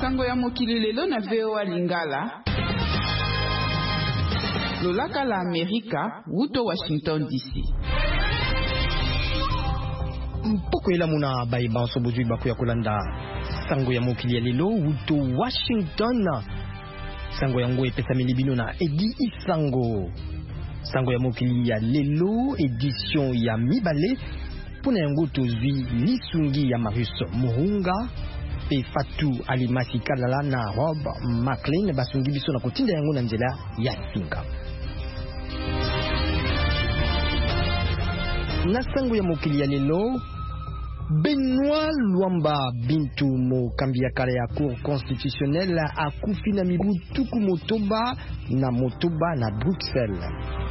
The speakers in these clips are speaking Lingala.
Sango ya mokili lelo na VOA Lingala. Lolaka la Amerika, wuto Washington DC. Mpoko ela muna baiba sobozui baku ya kolanda sango ya mokili ya lelo wuto Washington. Sango yango epesa milibino na Edi Isango. Sango ya mokili ya lelo edition ya mibale. Puna yango tozwi lisungi ya Marius Muhunga pe Fatou Alimasi Kalala na Rob McLean basungi biso na kotinda yango na nzela ya singa. Na sango ya mokili ya lelo, Benoît Luamba Bintu mokambi ya kala ya cour constitutionnelle akufi na mibu tuku motoba na Bruxelles.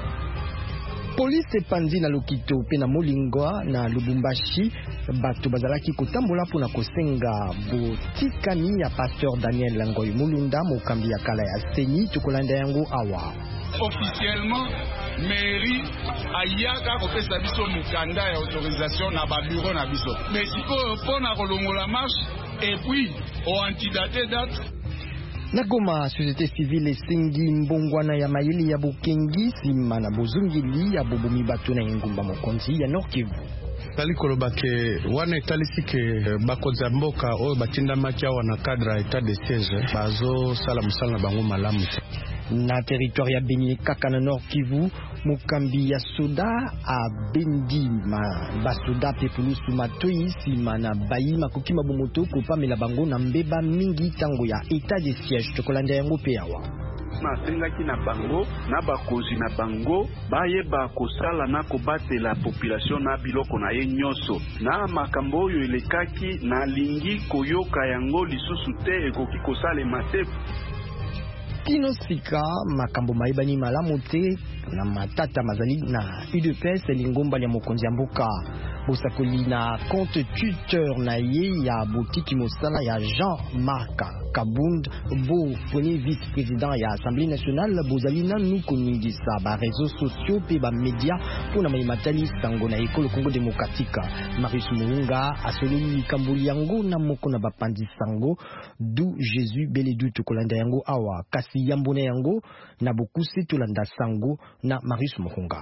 Police epandi na Lokito pe na Molingwa na Lubumbashi bato bazalaki kotambola pona kosenga botikani ya pasteur Daniel Ngoy Mulunda mokambi ya kala ya Seni tokolanda yango awa. Officiellement mairie ayaka kopesa biso mukanda ya autorisation na ba bureau na biso. Mais siko pona kolongola marche et puis au antidate date na Goma, société civile esengi mbongwana ya mayeli ya bokengi sima na bozungili ya bobumi bato na engumba mokonzi ya Nord Kivu. Tali kolobake wana etalisike bakonza mboka oyo batinda makia wana cadre état de siège bazo sala musala na bango malamu. Na territoire ya Beni kaka na Nord Kivu, mokambi ya soda a bendi ma basoda pepulusu matoi sima na bayi makoki mabomoto kopamela bango na mbeba mingi tango ya état de siège tokolanda yango pe awa. Nasengaki na bango na bakozi na bango bayeba kosala na kobatela population na biloko na ye nyoso na makambo oyo elekaki na lingi koyoka yango lisusu te ekoki kosalema te. Kino sika makambo maibani malamu te na matata mazali na UDPS lingomba ya mokonzi ya mboka bosakoli na compte Twitter na ye ya botiki mosala ya Jean-Marc Kabund bo premier vice-président ya Assemblée nationale bozali nanu koningisa ba réseaux sociaux pe ba média pona maimatali sango na ekolo Congo démocratique. Marius Muhunga asololi kambuli yango na moko na bapandi sango du Jésus beledu tokolanda yango awa kasi yambona yango na bokuse tolanda sango na Marius Muhunga.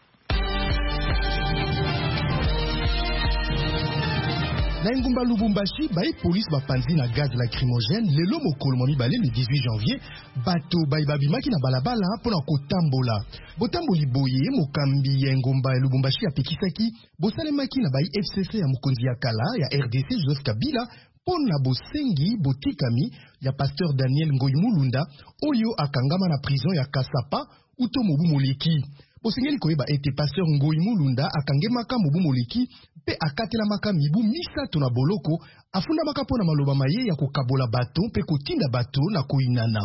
Na ngumba Lubumbashi, bayi police bapanzi na gaz lacrymogène lelo mokolo momi balé le 18 janvier bato bayi babimaki na balabala pona kotambola. Botamboli boye mokambi ya ngumba Lubumbashi apekisaki bosalemaki na bayi FCC ya mokonzi ya kala ya RDC Joseph Kabila pona bosengi botikami ya pasteur Daniel Ngoy Mulunda oyo akangama na prison ya Kasapa uto mobu moleki. Bosengeli koyeba ete pasteur Ngoy Mulunda akangemaka mobu moleki pe akatela maka mibu misato na boloko afunda maka pona maloba maye ya kokabola bato pe kotinda bato na koinana.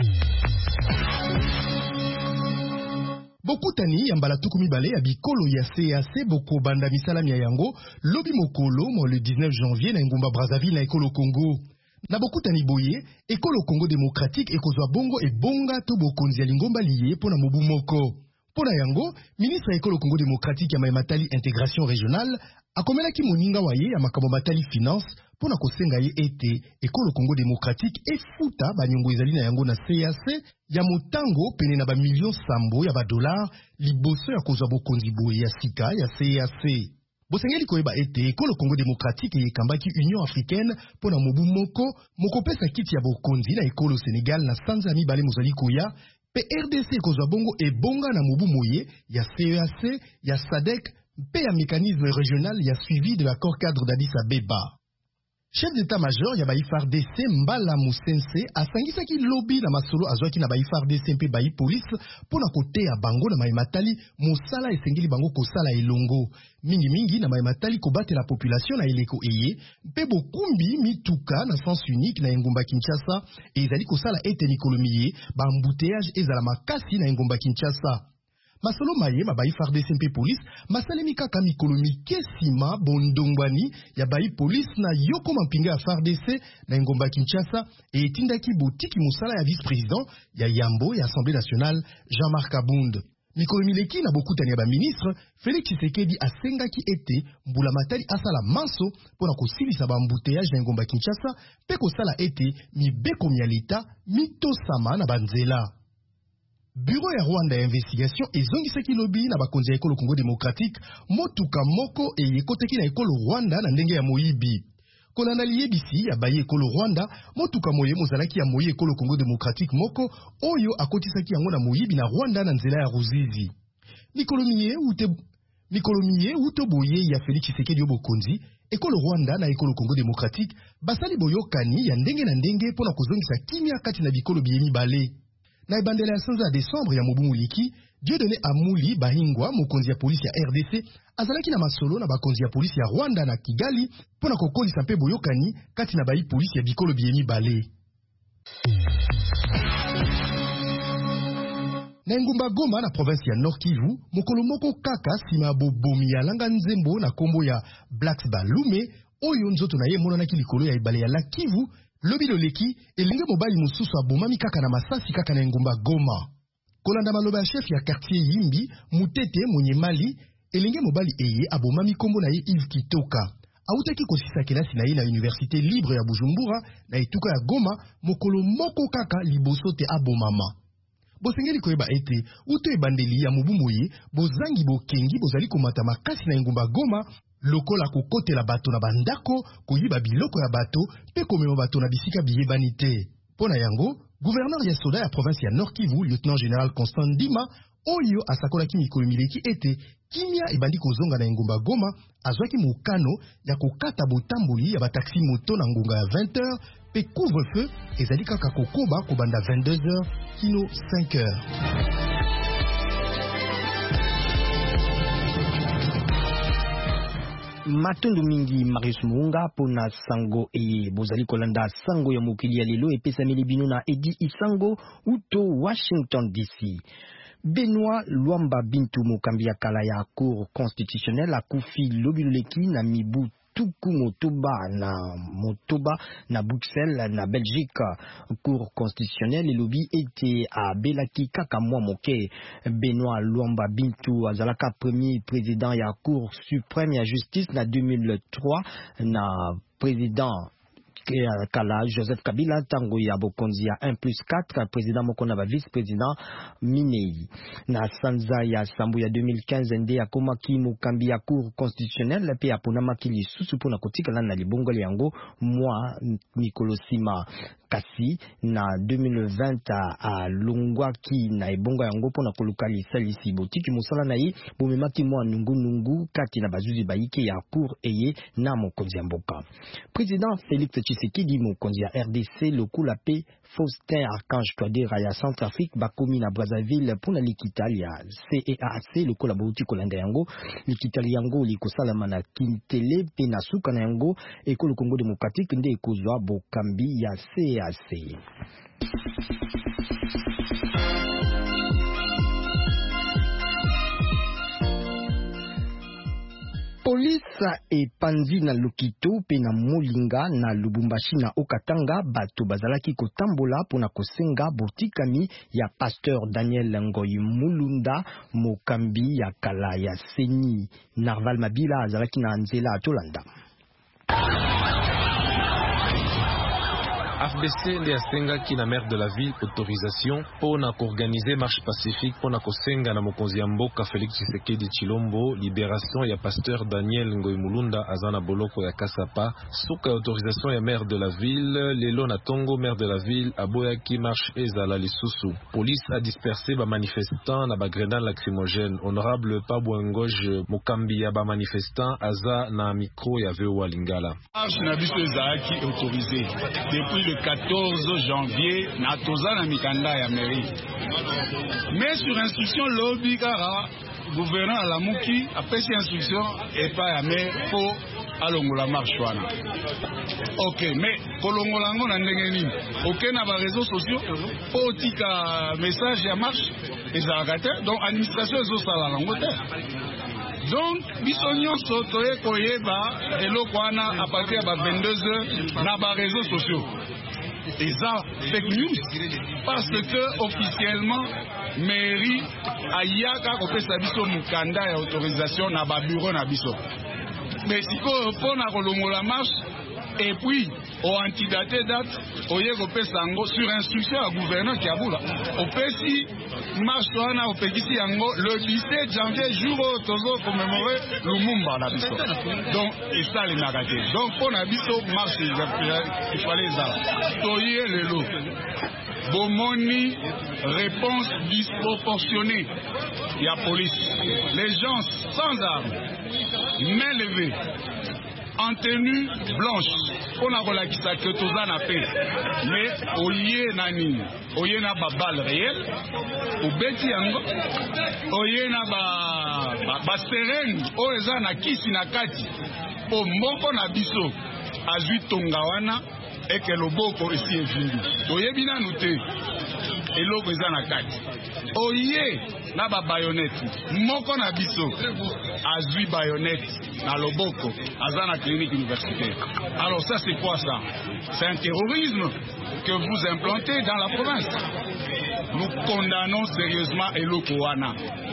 Bokutani ya mbala tuku mibale ya bikolo ya CAC boko banda misalami ya yango lobi mokolo mo le 19 janvier na ngumba Brazzaville na ekolo Congo. Na bokutani boye ekolo Congo démocratique ekozwa bongo ebonga to bokonzi ya lingomba liye pona mobu moko. Pona yango, ministre ya ekolo Congo démocratique ya Matali intégration régionale akomelaki moninga waye ya makambo Matali finance pona kosenga ye ete ekolo Congo démocratique efuta banyongo ezali na yango na CAC ya motango pene na ba million sambo ya ba dollar liboso ya kozwa bokonzi boye ya sika ya CAC. Bosengeli koyeba ete ekolo Congo démocratique yekambaki Union africaine pona mobu moko pesa kiti ya bokonzi na ekolo Sénégal na sanza mibale mozali koya. PRDC kozwa bongo ebonga na mobu moye ya CEAC, ya SADC, pe ya mécanisme régional ya suivi de l'accord cadre d'Addis Abeba. Chef d'état-major ya FARDC Mbala Musense asangisaki lobby na masolo azwaki na FARDC mpe police pona koteya bango na maimatali mosala esengeli bango kosala elongo. Mingi na maimatali kobatela la population na eleko eye mpe bokumbi mituka na sens unique na engumba Kinshasa ezali kosala ete mikolo miye ba embouteillage ezala makasi na engumba Kinshasa. Masolo maye mabayi FARDC mpe police masalemi kaka mikolo mike sima bondongwani ya bayi police na yoko mampinga ya FARDC na ngomba Kinshasa etindaki botiki musala ya vice-président ya Yambo ya Assemblée nationale Jean-Marc Kabund. mikolo mileki na bokutani ya baministre Félix Tshisekedi asengaki ete mbula matali asala manso mpona kosilisa bambuteyage na engomba Kinshasa mpe kosala ete mibeko ya leta mitosama na banzela. Bureau ya Rwanda ya investigation ezongisaki lobi na bakonzi ya ekolo Congo démocratique motuka moko eyekoteki na ekolo Rwanda na ndenge ya moyibi. Kolanda liyebisi ya baye ekolo Rwanda, motuka moye mozalaki ya moye ekolo Congo démocratique moko oyo akotisaki yango na moyibi na Rwanda na nzela ya Ruzizi. Mikolo miye uto boye ya Félix Tshisekedi obokonzi, ekolo Rwanda na ekolo Congo démocratique basali boyokani ya ndenge na ndenge pona kozongisa kimia kati na bikolo biyeni bale. Na ebandela ya sanza ya Desembre ya mobu muliki, Dieudonné Amuli Bahingwa, mokonzi ya polisi ya RDC, azalaki na masolo na bakonzi ya polisi ya Rwanda na Kigali pona kokolisa mpe boyokani kati na bayi polisi ya bikolo biyeni bale. Na engumba Goma na province ya Nord Kivu, mokolo moko kaka sima bobomi ya langa nzembo na kombo ya Blacks Balume, oyo nzoto na ye monanaki likolo ya ebale ya la Kivu, lobi loleki elenge mobali mosusu abomami kaka na masasi kaka na engumba Goma. Kolanda maloba ya chef ya quartier Yimbi, Mutete mwenye mali, elenge mobali eye abomami kombo na ye Yves Kitoka. Autaki kosisa kelasi na ye na Université Libre ya Bujumbura na etuka ya Goma, mokolo moko kaka liboso te abomama. Bosengeli koyeba ete uto ebandeli ya mobumboye bozangi bokengi bozali komata makasi na engumba Goma lokola kokotela bato na bandako, koyiba biloko ya bato pe komema bato na bisika biyebani te. Pona yango, gouverneur ya soda ya province ya Nord Kivu, lieutenant général Constant Ndima, oyo asakolaki mikolo mileki ete kimia ebandi kozonga na engumba Goma, azwaki mokano ya kokata botamboli ya bataxi moto na ngonga ya 20h, pe couvre-feu ezali kaka kokoba kobanda 22h kino 5h. Matundu mingi Marius Muunga pona sango eye bozali kolanda sango ya mokili ya lelo epesameli bino na Edi Isango uto Washington DC. Benoît Luamba Bintu mokambi ya kala ya cour constitutionnelle akufi lobiloleki na mibu tuku motoba na Bruxelles na Belgique. Cour constitutionnelle elobi ete abelaki kaka mwa moke. Benoît Luamba Bintu azalaka premier président ya cour suprême ya justice na 2003 na président kala Joseph Kabila tango ya bokonzi ya 1+4 président moko na ba vice-président Minei. Na sanza ya sambu ya 2015 nde akomaki mokambi ya cour constitutionnelle pe aponamaki lisusu pona kotikala na libongoli yango mwa mikolo sima. Kasi na 2020 alongwaki na ebongo yango pona koluka lisalisi botiki mosala na ye bomemaki mwa nungu kati na bazuzi bayike ya cour eye na mokonzi ya mboka. Président Félix Tshisekedi mokonzi ya RDC lokula pe Faustin Archange Touadéra ya Centrafrique bakomi na Brazzaville pona likitali ya CEAC lokola bouti kolanda yango likitali yango likosalama na Kintele pe na suka na yango ekolo Congo démocratique nde ekozwa bokambi ya CEAC. Polisa epanzi na Lokito pe na Molinga na Lubumbashi na Okatanga bato bazalaki kotambola pona kosenga botikami ya pasteur Daniel Ngoy Mulunda mokambi ya kala ya Seni. Narval Mabila azalaki na nzela atolanda. FBC nde asengaki na maire de la ville autorisation pona koorganiser marche pacifique pona kosenga na mokonzi ya mboka Félix Tshisekedi Chilombo libération ya pasteur Daniel Ngoy Mulunda azana boloko ya Kasapa. Suka ya autorisation ya maire de la ville lelo na tongo maire de la ville aboyaki marche ezala lisusu. Police a dispersé ba manifestants na ba grenade lacrymogène. Honorable Pabouengoge mokambi ya ba manifestants aza na micro ya VOA Lingala. Marche na biso ezalaki autorisé depuis le 14 janvier na toza na mikanda ya mairie. Mais sur instruction lobby kara gouverneur Alamuki apesi instruction epa ya maire po alongola marche wana. Ok, mais kolongola ngo na ndenge nini? Ok na ba réseaux sociaux po tika message ya marche ezalaka te, donc administration ezosala lango te. Donc, biso nyonso toye koyeba eloko wana à partir de 22h na ba réseaux sociaux. Et ça, fake news, parce que officiellement mairie ayaka kopesa biso mukanda ya autorisation na ba bureau na biso. Mais sikoyo pona kolongola marche et puis au antidaté date oye kopesa yango sur instruction ya gouverneur Kiabula opesi marche wana opekisi yango le 17 janvier jour oyo tozo commémorer Lumumba na biso. Donc esalemaka te. Donc pona biso marche ifale ezala toye lelo bomoni réponse disproportionnée ya police. Les gens sans armes, main levée, en tenue blanche, on a relakisa que tout ça n'a fait. Mais oye na nini, oye na ba balle réelle, ou beti yango, oye na ba sereng, oye na kisi na kati, po moko na biso, azui tongawana, et que le boko ici est venu. Oye bina noute, et l'eau eza na kati. Oye na ba bayonette, moko na biso, azui bayonette na loboko, aza na clinique universitaire. Alors ça c'est quoi ça? C'est un terrorisme que vous implantez dans la province. Nous condamnons sérieusement Eloko Wana.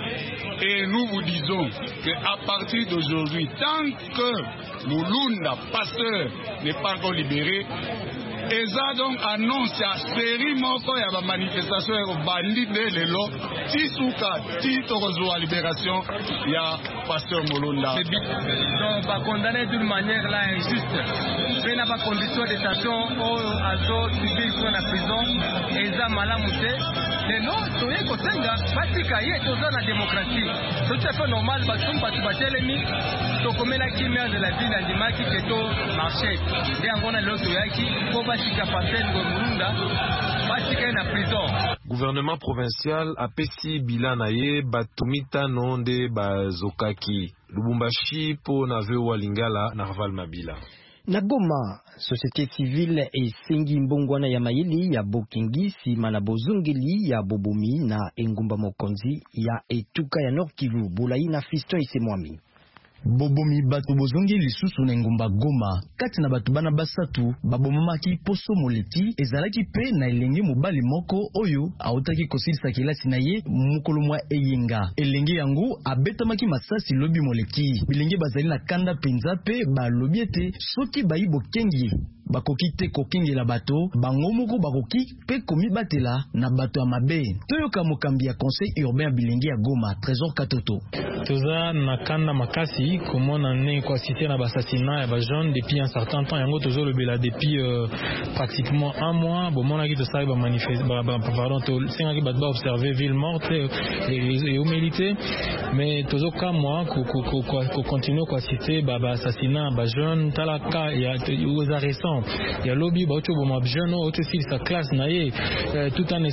Et nous vous disons qu'à partir d'aujourd'hui, tant que Mulunda, pasteur, n'est pas encore libéré, et ça donc annonce à série moko ya ba manifestation ya bandi de lelo tisuka titorozo à libération ya pasteur Mulunda. Donc va condamner d'une manière là injuste. Mais n'a pas condition de détention au azo civil sur la prison et ça malamute. Mais non, toye kosenga batika ye toza na démocratie. C'est tout à fait normal parce que batu batelemi to komela kimia de la ville andimaki keto marché. Et angona loto yaki ko batika pasel ngo Mulunda batika na prison. Gouvernement provincial apesi bilanaye batumita nonde bazokaki. Lubumbashi po na vewa Lingala na Raval Mabila. Na Goma, société civile esengi mbongwana ya mayili ya Bokingisi mana bozongeli ya Bobomi na Engumba Mokonzi ya Etuka ya Nord Kivu Bulayi na Fiston Isemwami. Bobomi bato bozongi lisusu na Engumba Goma kati na bato bana basatu babomamaki poso moleti ezalaki pe na elenge mobali moko oyo autaki kosilisa kelasi na ye mokolo mwa eyenga elenge yango abetamaki masasi lobi moleki bilenge bazali na kanda penza pe balobi ete soki bayi bokengi bakoki te kokengela bato bango moko bakoki pe komibatela na bato ya mabe. Toyoka mokambi ya conseil urbain bilenge ya Goma Trésor Katoto. Toza na kanda makasi komona ne kwa cité na bassassinat ya ba jeune depuis un certain temps yango tozo le bela depuis pratiquement un mois bomona ki to sai ba manifester pardon to singa ki ba observer ville morte et humilité mais tozo ka moi ko continuer kwa cité ba assassinat ba jeune talaka ya aux arrestants ya lobby ba ocho boma jeune ocho fils sa classe na ye tout un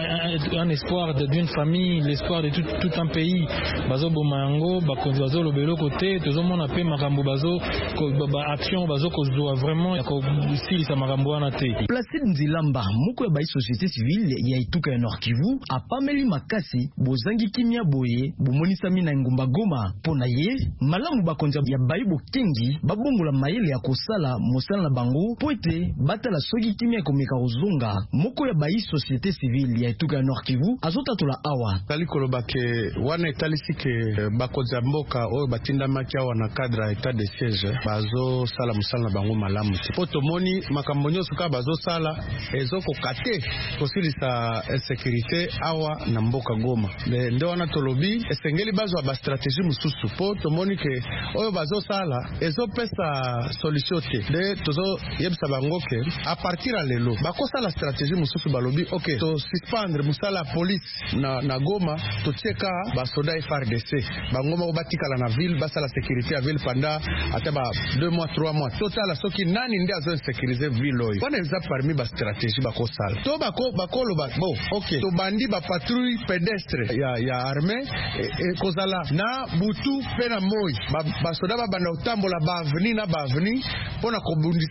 espoir d'une famille, l'espoir de tout un pays bazo boma yango ba bazo lobelo côté tozo mona pe makambo bazo ba action bazo ko vraiment ko silisa makambo wana te. Placide Nzilamba moko ya ba société civile ya Etuka ya Nord Kivu apameli makasi bozangi kimia boye bomonisami na Engumba Goma pona ye malamu bakonza ya baibo kengi babongola mayele ya kosala mosala na bango poete batala soki kimia komeka ozonga moko ya ba société civile ya Etuka ya Nord Kivu azotatola awa kali kolobake wana etalisi ke bakonza mboka oyo batinda maki awa na cadre état de siège bazo sala musala na bango malamu po tomoni makambo nyonso ka bazo sala ezoko kate kosilisa insécurité awa na mboka Goma nde wana tolobi esengeli bazwa ba stratégie mususu po tomoni ke oyo bazo sala ezopesa solution te de tozo yebisa bango ke a partir ya lelo bakosa la stratégie mususu balobi ok to suspendre musala police na Goma to tieka ba soda FARDC bango moko batikala na ville basala sécurité ya ville pendant ata ba 2 mois 3 mois total soki nani nde azo sécuriser ville oyo wana eza parmi ba stratégie bakosala to bakolo bo ok to bandi ba patrouille pédestre ya armée kozala na butu pe na moi ba soda ba banda utambola ba avenue na ba avenue pona kobundisa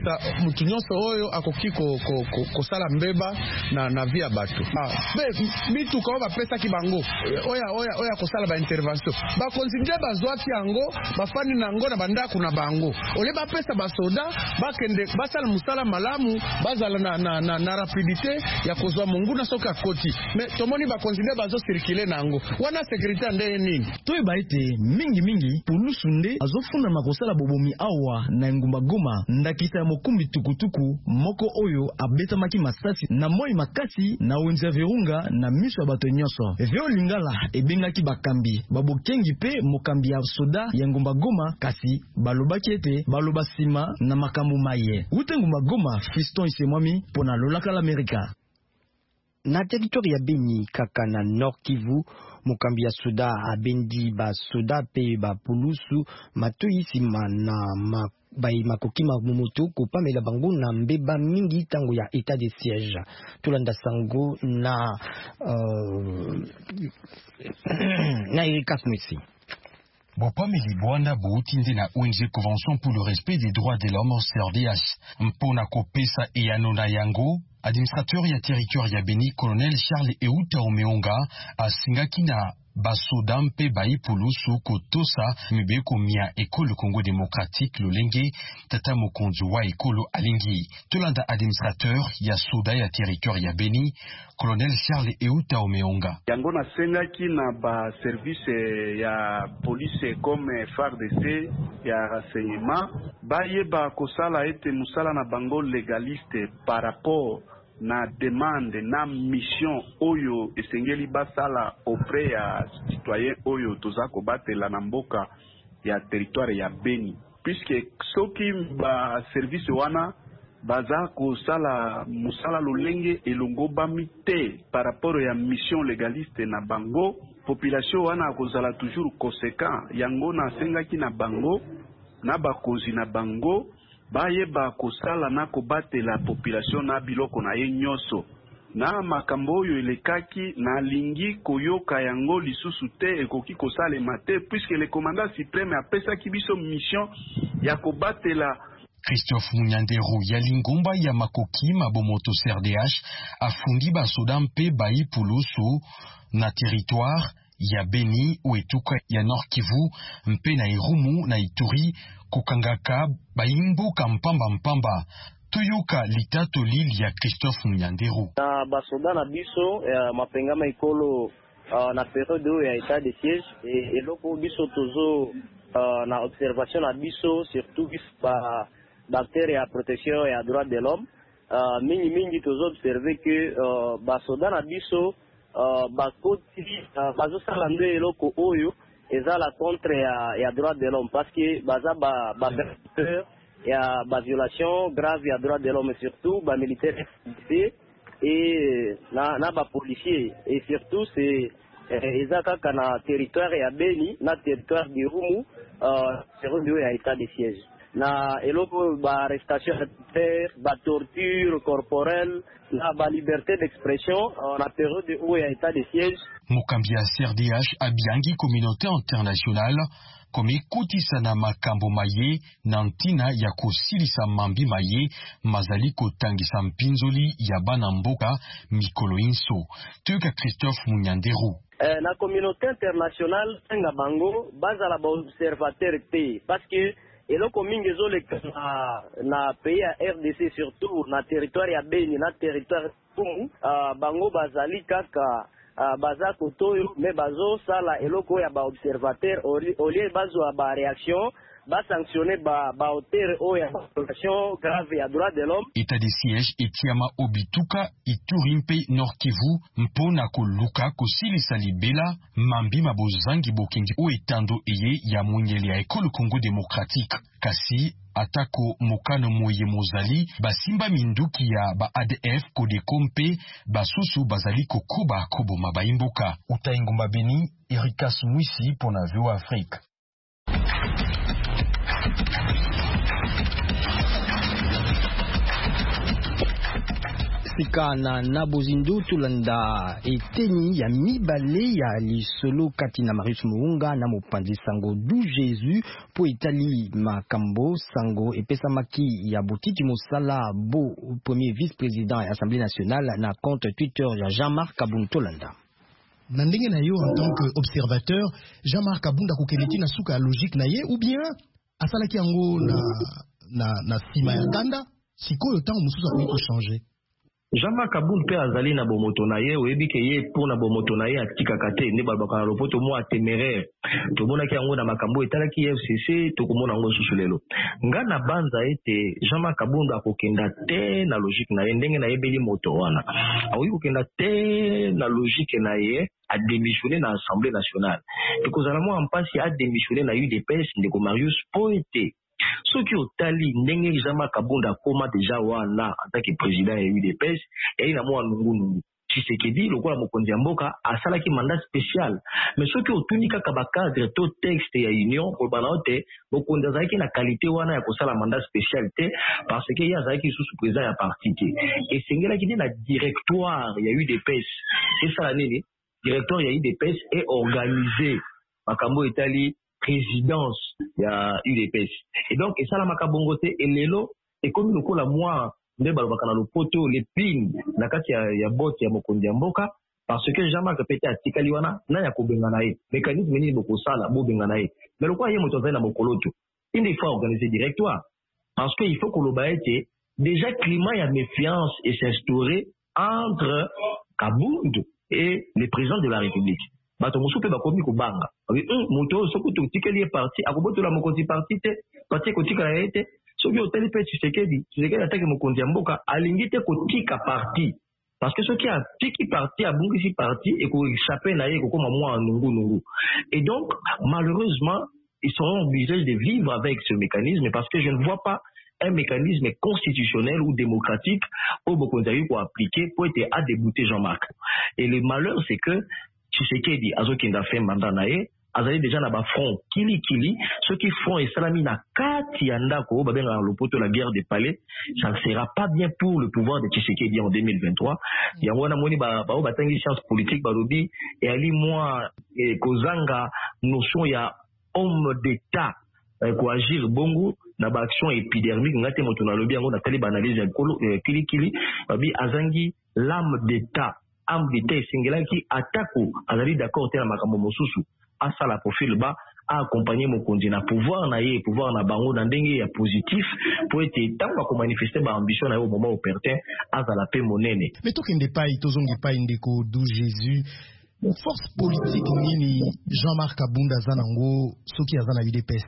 mutu nyonso oyo akoki kosala mbeba na via bato. Bituka oyo bapesaki bango oya kosala ba intervention bakonzi nde bazwaki yango bafandi nango na bandako na bango ole bapesa basoda bakende basala musala malamu bazala na rapidité ya kozwa monguna soka koti mais tomoni bakonzi nde bazo circuler nango wana sécurité nde nini toyeba ete mingi pulusu nde azofunda makosala bobomi awa na engumba Goma ndakisa ya mokumbi tukutuku moko oyo abetamaki masasi na moi makasi na wenza Virunga na miso ya bato nyonso. Vyo Lingala ebengaki bakambi babokengi pe mokambi ya soda ya ngumba Goma kasi balobaki ete baloba sima na makambo maye. Ute ngumba Goma Fiston Isemwami pona lolaka l'Amerika. Na territoire ya Beni kaka na Nord Kivu mokambi ya soda abendi ba soda pe ba pulusu matoi sima na bai makoki mamumoto kopamela bango na mbeba mingi tango ya état de siège tulanda sango na Erika Smith. Bopameli Bwanda boutinde na ONG Convention pour le respect des droits de l'homme CRDH mpona kopesa eyanona yango. Administrateur ya territoire ya Beni colonel Charles Euta Omeonga asingaki na basoda mpe baipulusu kotosa mibeko mia ekolo Congo démocratique lolenge tata mokonzi wa ekolo alingi tolanda administrateur ya soda ya territoire ya Beni colonel Charles Euta Omeonga yango nasengaki na ba service ya police comme FARDC ya renseignement bayeba kosala ete musala na bango légaliste par rapport na demande na mission oyo esengeli basala auprès ya citoyen oyo toza kobatela na mboka ya territoire ya Beni puisque soki ba service wana baza kosala musala lolenge elongo bamite par rapport ya mission légaliste na bango population wana kozala toujours conséquent yango na sengaki na bango na bakonzi na bango bayeba kosala na kobatela population na biloko na ye nyonso na makambo oyo elekaki na lingi koyoka yango lisusu te ekoki kosalema te puisque le commandant suprême apesaki biso mission ya kobatela. Christophe Munyanderu ya lingomba ya makoki mabomoto CRDH afundi basoda mpe baipulusu na territoire ya Beni Uetuka ya Nord Kivu mpe na Irumu na Ituri kokangaka baimbuka mpamba tuyuka litato lili ya Christophe Munyanderu na basoda na biso mapengama ikolo na periode ya état de siège et eloko biso tozo na observation na biso surtout ba bactéries ya protection ya droit de l'homme mingi tozo observer que basoda na biso bakoti bazosala nde eloko oyo ezala contre ya droit de l'homme parce que baza ba ya ba violation grave ya droit de l'homme et surtout ba militaire et na ba policier et surtout c'est ezaka kana territoire ya Beni na territoire de Rumu c'est ya état de siège na eloko ba arrestation ba torture corporelle na ba liberté d'expression na période où ya état de siège. Mokambi ya CRDH abiangi communauté internationale comme kotisa na makambo maye na ntina ya kosilisa mambi maye mazali kotangisa mpinzoli ya bana mboka mikolo inso tuka Christophe Munyanderu na communauté internationale nga bango bazala ba observateur te parce que eloko mingi ezoleka na pays ya RDC surtout na territoire ya Beni na territoire Kumu bango bazali kaka baza kotoyo me bazo sala eloko ya ba observateur au lieu bazwa ba réaction ba sanctionner ba hauteur o ya violation grave ya droit de l'homme. État de siège etiama obituka Ituri mpe Nord Kivu mpona koluka kosilisa libela mambi mabozangi bokengi o etando eye ya monyele ya ekolo Congo démocratique kasi atako mokano moye mozali basimba minduki ya ba ADF kodekompe basusu bazali kokoba koboma baimboka utaingomba Beni Erika Smith pona VOA Afrique. Sika na Nabozindo Tolanda eteni ya mibale ya lisolo kati na Marius Muunga na mopanzi sango du Jésus po etali makambo sango epesa maki ya botiti mosala bo premier vice-président ya Assemblée nationale na compte Twitter ya Jean-Marc Kabunda Tolanda. Na ndenge na yo en tant qu'observateur, Jean-Marc Kabunda kokeleti na suka logique na ye ou bien asalaki yango na sima ya kanda sikoyo tango mususu akoki ko changer. Jean-Marc Kabunda pe azali na bomoto na ye oyebi ke ye pour na bomoto na ye atikaka te nde balobaka na lopoto mwa téméraire tomonaki yango na makambo etalaki FCC tokomona yango susu lelo nga na banza ete Jean-Marc Kabunda akokenda te na logique na ye ndenge na yebeli moto wana akoki kokenda te na logique na ye a démissionné na Assemblée nationale ekozala mwa mpasi a démissionné na UDPS ndeko Marius po ete soki otali ndenge Jean-Marc Kabunda akoma deja wana en tant que président ya UDPS yai na mwa nungunungu Tshisekedi lokola mokonzi ya mboka asalaki mandat spécial mais soki otuni kaka bacadre to texte ya union kolobana ote mokonzi azalaki na qualité wana ya kosala mandat spécial te parce que ye azalaki susu président ya parti te esengelaki nde na directoire ya UDPS esala nini directoire ya UDPS e organisé makambo etali présidence ya UDPS et donc esala makabongo te elelo ekomi lokola mwa nde balobaka na lopoto lepine na kati ya bote ya mokonzi ya mboka parce que Jean-Marc pete atikali wana na ya kobenga na ye mécanisme nini bokosala bobenga na ye mais lokola ye moto azali na mokoloto il faut organiser directoire parce que il faut koloba ete déjà climat ya méfiance et s'instaurer entre Kabunda et le président de la République bato mosusu pe bakomi kobanga moto soki totikeli ye parti akobotola mokonzi parti te parti ekotikala ye te soki otali pe Tshisekedi ataki mokonzi ya mboka alingi te kotika parti parce que soki atiki parti abungisi parti ekoéchappe na ye ekokoma mwa nungu et donc malheureusement ils seront obligés de vivre avec ce mécanisme parce que je ne vois pas un mécanisme constitutionnel ou démocratique au Bokonzaï pour appliquer pour être à débouter Jean-Marc. Et le malheur c'est que Tshisekedi azokenda fait mandat na ye azali déjà na ba front kili ceux qui font et salami na kati ya ndako babenga lopoto la guerre des palais ça ne sera pas bien pour le pouvoir de Tshisekedi en 2023 yango na moni ba batangi science politique balobi et ali moi kozanga notion ya homme d'état ko agir bongo na ba action épidermique ngate moto na lobi yango na tali ba analyse ya kili babi azangi l'âme d'état âme d'état esengelaki atako azali d'accord te na makambo mosusu asala profil ba a accompagner mokonzi na pouvoir na ye pouvoir na bango na ndenge ya positif pour ete tango ko manifester ba ambition na yo au moment opportun azala pe monene mais tokende pai tozongi pai ndeko du Jésus force politique nini Jean-Marc Kabunda zanango soki azana UDPS.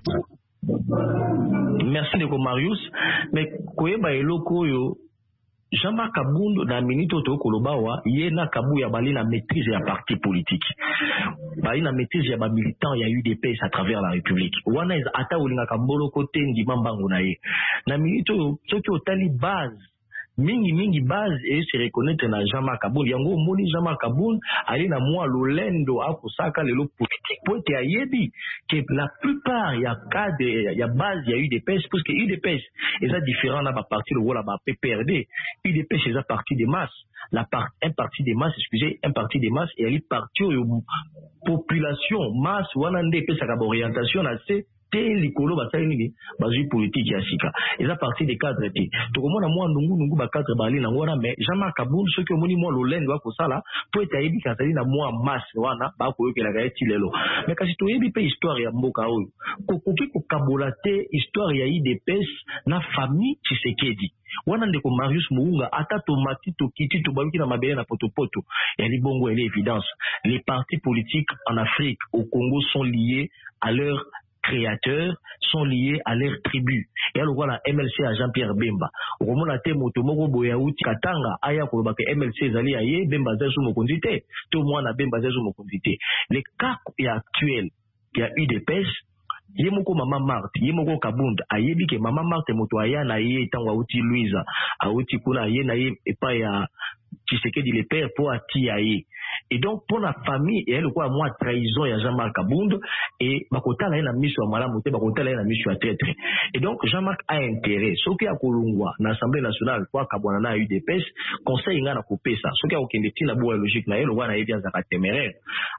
Merci ndeko Marius mais koyeba eloko yo Jean-Marc Kabunda na minito to kolobawa ye na kabu ya bali na maîtrise ya parti politique bali na maîtrise ya ba militant ya UDPS à travers la République wana ata olinga kambolo kote ndima mbango na ye na minito soki otali base mingi base et se reconnaître na Jean-Marc Kabunda yango moni Jean-Marc Kabunda ali na mwa lolendo akusaka lelo politique pour te ayebi que la plupart ya cadre ya base ya UDPS parce que UDPS est différent na ba parti le wala ba PPRD UDPS est parti des masses un parti des masses excusez un parti des masses et ali parti population masse wana nde pesa ka orientation na c'est te likolo basali nini bazui politique ya sika eza parti des cadres te tokomona mwa ndungu ba cadre bali na ngora mais Jean-Marc Kabunda soki omoni mwa lolendo akosala po ete ayebi kazali na mwa masse wana bakoyokelaka ye ti lelo mais kasi toyebi pe histoire ya mboka oyo kokoki kokabola te histoire ya UDPS na famille Tshisekedi wana ndeko Marius Muunga ata tomati tokiti tobaluki na mabele na potopoto ya libongo elle est évidence les partis politiques en Afrique au Congo sont liés à leur créateurs sont liés à leur tribu. Et alors voilà MLC à Jean-Pierre Bemba. Au moment la temo tomoko boyauti katanga aya ko ba ke MLC zali aye Bemba zezu mokondité. Tout moi na Bemba zezu mokondité. Le cas actuel qui a UDPS yemoko mama Marthe yemoko Kabunda ayebi ke mama Marthe moto aya na ye tangwa uti Louisa auti kuna ye na ye epa ya Tshisekedi le père pour ati aye Et donc pour la famille et elle quoi moi trahison ya Jean-Marc Kabund et bakota la na mission ya malamu te bakota la na mission ya traître. Et donc Jean-Marc a intérêt soki ya kolungwa na Assemblée nationale kwa kabwana na UDPS conseil nga na kopesa soki ya okende tina bo logique na yelo wana yebi azaka téméraire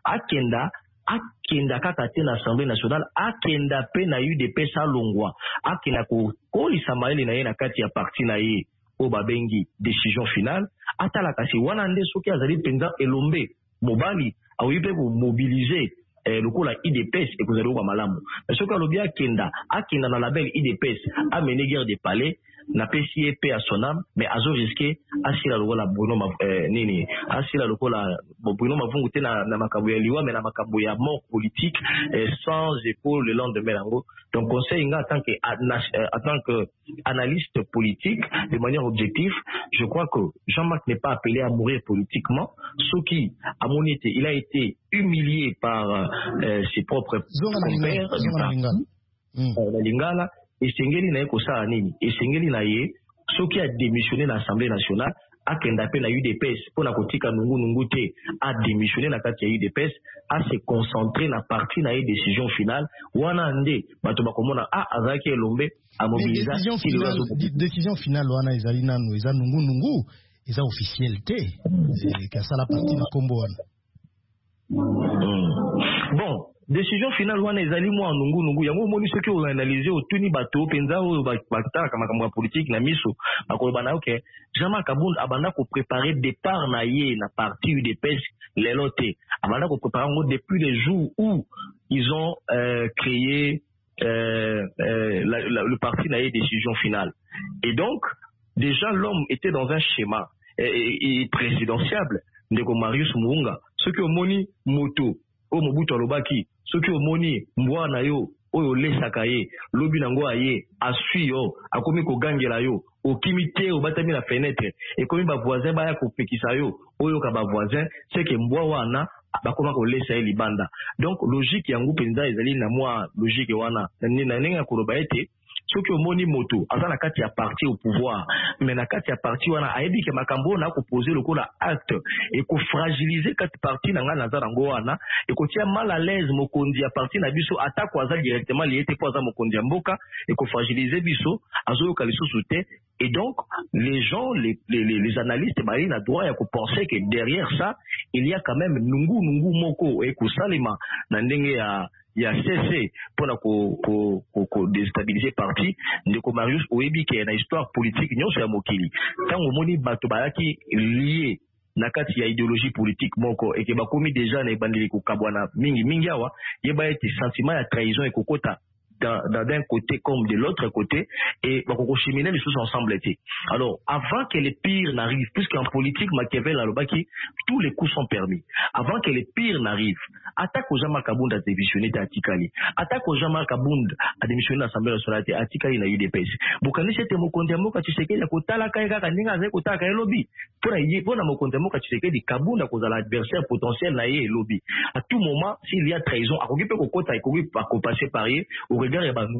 akenda kaka te na Assemblée nationale akenda pe na UDPS alongwa akenda ko kolisa maele na ye na kati ya parti na ye o babengi décision finale atala kasi wana nde soki azali penza elombe mobali awipe ko mobiliser lokola IDPS et kozali kwa malamu soki alobi akenda na label IDPS amener guerre de palais na PCP à son âme mais azo risqué asila lokola Bruno nini asila lokola Bruno Mavungu te na makambo ya liwa mais na makambo ya mort politique sans épaule le lendemain lango. Donc conseil nga en tant que analyste politique de manière objective, je crois que Jean-Marc n'est pas appelé à mourir politiquement. Ce qui à mon été il a été humilié par ses propres compères la Lingala et Sengeli na ekosala nini et Sengeli na ye soki a démissionné na l'Assemblée nationale akenda pe na UDPS pona kotika nungu te a démissionné na kati ya UDPS a se concentrer na parti na décision finale wana nde bato bakomona azaki elombe a mobiliser décision finale wana ezali nanu eza nungu eza officiel te c'est ka sala parti na kombo wana bon décision finale wana ezali mo nungu yango moni soki o analyser otuni bato penza o batala kama makambo politique na miso bakoloba na OK Jean-Marc Kabund abanda ko préparer départ na ye na parti UDPS lelo te abanda ko préparer ngo depuis les jours où ils ont créé le parti na ye décision finale et donc déjà l'homme était dans un schéma présidentiable ndeko Marius Muunga soki o moni moto o Mobutu alobaki soki omoni mbwa na yo oyo lesaka ye lobi nango aye asui yo akomi kogangela yo okimite obatami na fenêtre ekomi ba voisin baya kopekisa yo oyo ka ba voisin c'est que mbwa wana bakoma ko lesa ye libanda. Donc logique yango penza ezali na moi logique wana na nenga koloba ete soki omoni moto aza na kati ya parti au pouvoir mais na kati ya parti wana ayebi ke makambo na ko poser lokola acte et ko fragiliser kati parti na nga naza nango wana et ko tia mal à l'aise mokonzi ya parti na biso atako aza directement lié te po aza mokonzi ya mboka et ko fragiliser biso azo ka lisusu te. Et donc les gens les analystes bari na droit ya ko penser que derrière ça il y a quand même nungu moko et ko salima na ndenge ya cessé pour ko déstabiliser parti ndeko Marius oyebi ke na histoire politique nyonso ya mokili tant omoni bato bayaki lié na kati ya idéologie politique moko et que bakomi déjà na ebandeli ko kabwana mingi awa yeba ete sentiment ya trahison et kokota d'un côté comme de l'autre côté et bakoko cheminer les choses ensemble été. Alors avant que les pires n'arrivent, puisqu'en politique Machiavel alobaki tous les coups sont permis. Avant que les pires n'arrivent, attaque aux Jean-Marc Kabund à démissionner à Tikali, attaque aux Jean-Marc Kabund à démissionner à l'Assemblée nationale à Tikali na UDPS. Bukani c'était mokonde moka Tshisekedi akotala kaya kaninga za kotaka lobby. Pona mokonde moka Tshisekedi Kabund akozala adversaire potentiel na ye lobby. À tout moment s'il y a trahison akokipe kokota ekoki passer par ye et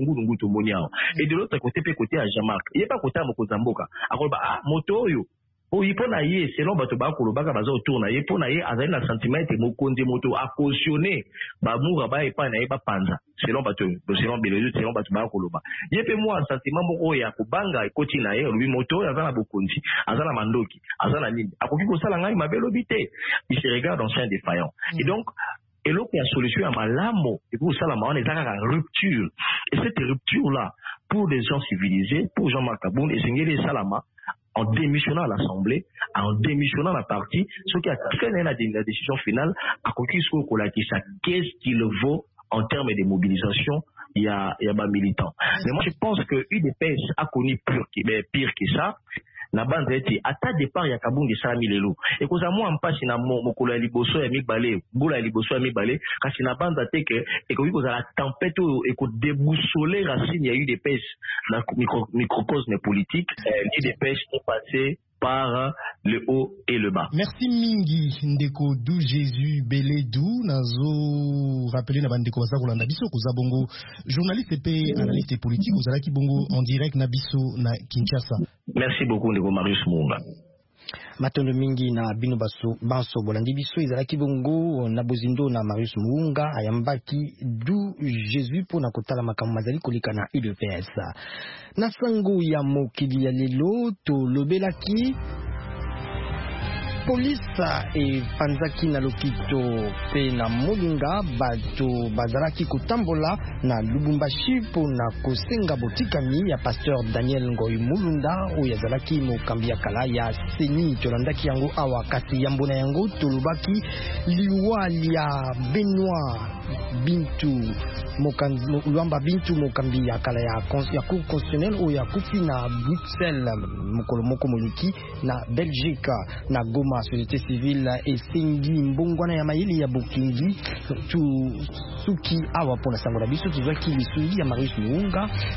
de l'autre côté côté à Jean-Marc il n'y a pas côté à Mokozamboka moto yo il peut naïe selon bato ba kolobaka baza autour naïe pour naïe azali na sentiment te mokonde moto a cautionner ba moura ba epa naïe ba panza selon bato selon Belezu selon bato ba koloba yepe moi sentiment moko ya kobanga ekoti naïe lui moto azana bokonzi azana mandoki azana nini akoki ko sala ngai mabelobi te il se regarde en chien défaillant et donc et l'autre il y a solution à malamo et pour ça la on est à rupture et cette rupture là pour des gens civilisés pour Jean-Marc Kabund et Sengeli Salama en démissionnant à l'Assemblée en démissionnant la partie ce qui a traîné la décision finale à quoi qu'est-ce qu'il vaut en termes de mobilisation il y a militants mais moi je pense que UDPS a connu pire que ça na bande eti ata départ ya Kabund salami lelo et koza mo ampasi na mokolo ya liboso ya mibale bula ya liboso ya mibale kasi na bande te que et ko koza la tempête et ko déboussoler racine ya UDPS na microcosme politique l'UDPS est passé par le haut et le bas. Merci mingi ndeko du Jésus Beledou nazo rappeler na bandeko baza kolanda biso koza bongo journaliste pe analyste politique ozalaki bongo en direct na biso na Kinshasa. Merci beaucoup ndeko Marius Muunga. Matondo mingi na bino baso bolandi biso ezalaki bongo na bozindo na Marius Muunga ayambaki du Jésus pona kotala makambo mazali koleka na UDPS. Na sango ya mokili ya lelo to lobelaki polisa e panzaki na lokito pe na molinga bato bazalaki kotambola na Lubumbashi pona kosenga botikami ya pasteur Daniel Ngoy Mulunda oyo azalaki mokambi ya kala ya seni. Tolandaki yango awa kasi ya mbona yango tolobaki liwali ya Benoit Bintu Luamba Bintu mokambi ya kala ya cour constitutionnel oyo ya kufi na Bruxelles mokolo moko moliki na Belgique. Na Goma société civile esengi mbongwana ya mayili ya Bukingi tu suki awa pona sango na biso tuzwaki lisungi ya Marius Muunga